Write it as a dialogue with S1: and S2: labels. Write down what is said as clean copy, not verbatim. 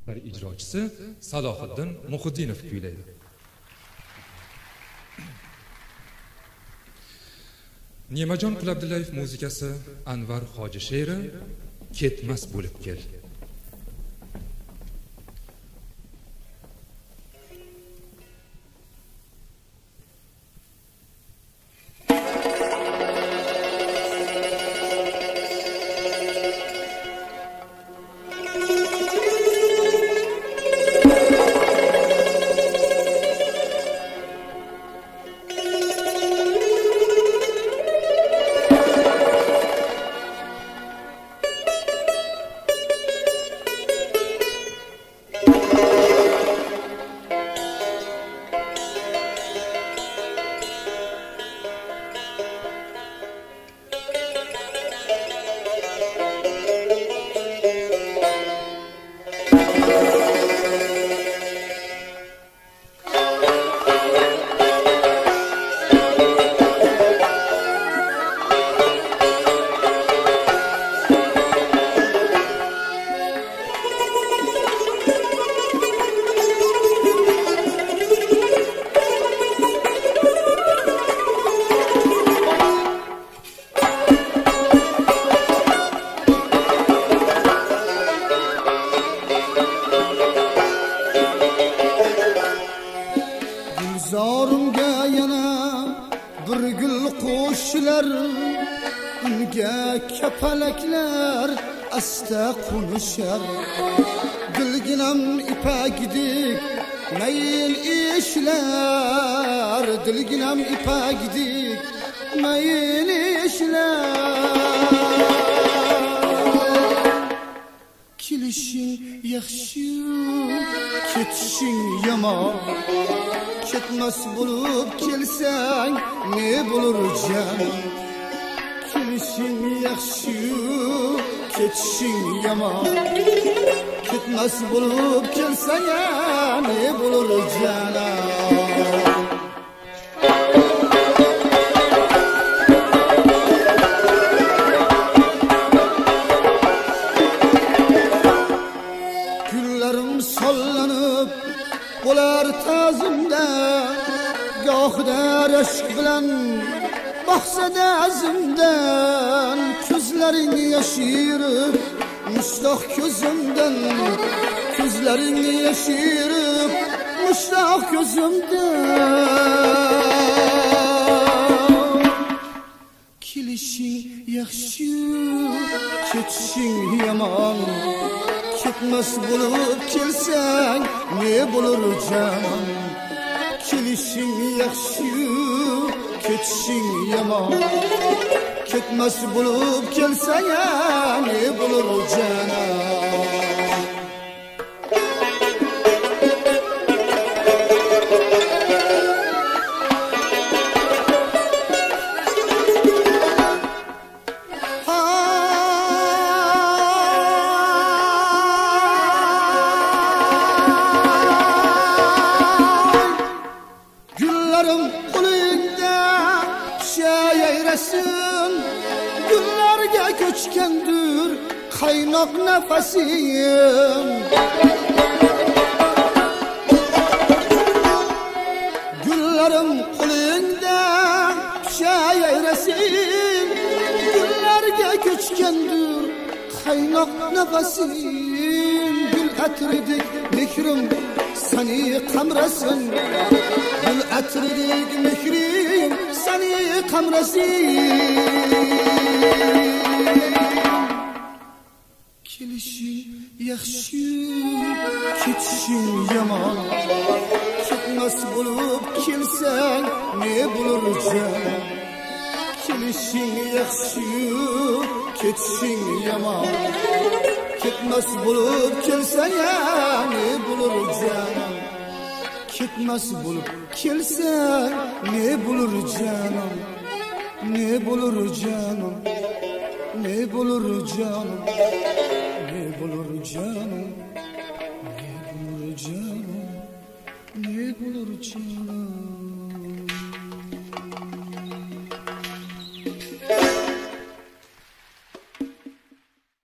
S1: ijrochisi Salohiddin Muhiddinov kuylaydi. Nemajon Qulabdillayev muzikasi, Anvar Hoji she'ri Ketmas bo'lib kel.
S2: Gulzorumga yana bir gul qo'shilar, unga kapalaklar asta qo'nishar. Dilginam ipagidek mayin ishlar, dilginam ipagidek mayin ishlar. Kelishing yaxshi, ketishing yomon. Ketmas bo'lib kelsang ne bo'lur jon? Kelishing yaxshi, ketishing yomon. Ketmas bo'lib kelsang ne bo'lur jon? Güllarim sollanib bo'lar tazimda, gohida rashk bilan boqsada azimdan. Ko'zlaring yashirib mushtoq ko'zimdan, ko'zlaring yashirib mushtoq ko'zimdan. Kelishing yaxshi, ketishing yomon. Ketmas bo'lib kelsang ne bo'lur jon? Kelishing yaxshi, ketishing yomon. Ketmas bo'lib kelsang ne bo'lur jon? Qo'lingda shayayrasin, gullarga ko'chgandir qaynoq nafasim. Gullarim qo'lingda shayayrasin, gullarga ko'chgandir qaynoq nafasim. Gul atridek mehrim seni qamrasin, gul atridek mehrim seni qamrasin. Kelishing yaxshi, ketishing yomon. Ketmas bo'lib kelsang ne bo'lur jon? Kelishing yaxshi, ketishing yomon. Ketmas bo'lib kelsang ne bo'lur jon? Ketmas bo'lib kelsang ne bo'lur jon? Ne bo'lur jon? Ne bo'lur jon? Ne bo'lur jon? Ne bo'lur jon? Ne bo'lur jon?